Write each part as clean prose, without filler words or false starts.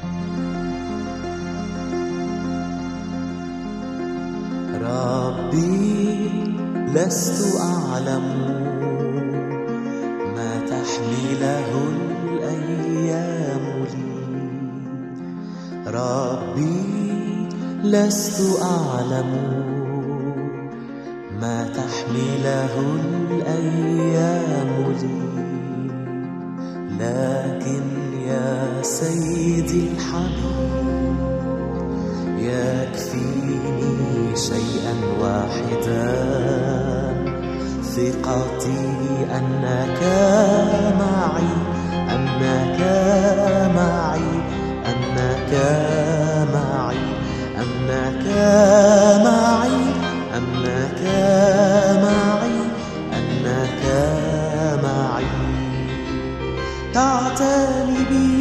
ربي لست أعلم ما تحمله الأيام لي. ربي لست أعلم ما تحمله الأيام لي، لكن يا سيدي الحبيب يكفيني شيئا واحدا، ثقتي أنك معي، أنك معي، أنك معي، أنك معي، أنك معي، أنك معي. تعتني بي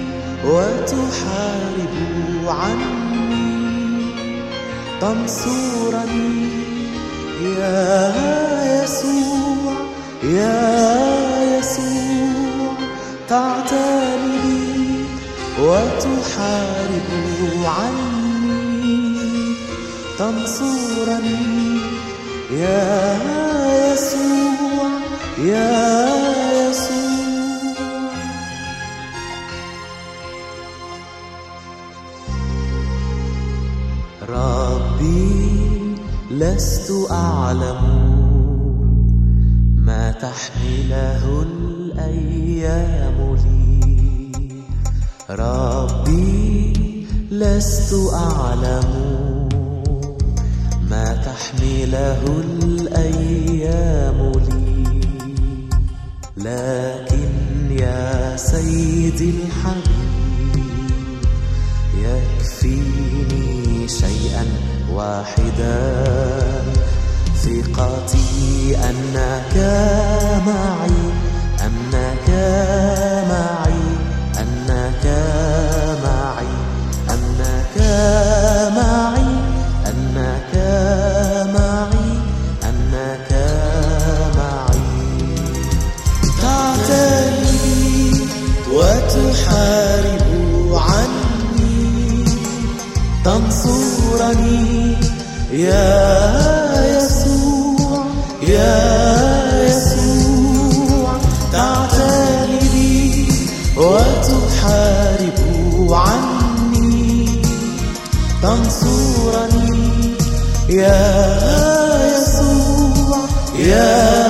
وتحارب عني، تنصرني يا يسوع، يا يسوع. تعتني بي وتحارب عني، تنصرني يا يسوع، يا يسوع. ربي لست أعلم ما تحمله الأيام لي. ربي لست أعلم ما تحمله الأيام لي، لكن يا سيدي الحبيب يكفيني شيئا واحدا، ثقتي أنك معي، أنك معي، أنك معي، أنك معي، أنك معي، أنك معي. تعتني بي وتحارب عني، تنصرني يا يسوع، يا يسوع. تعتني بي وتحارب عني، تنصرني يا يسوع، يا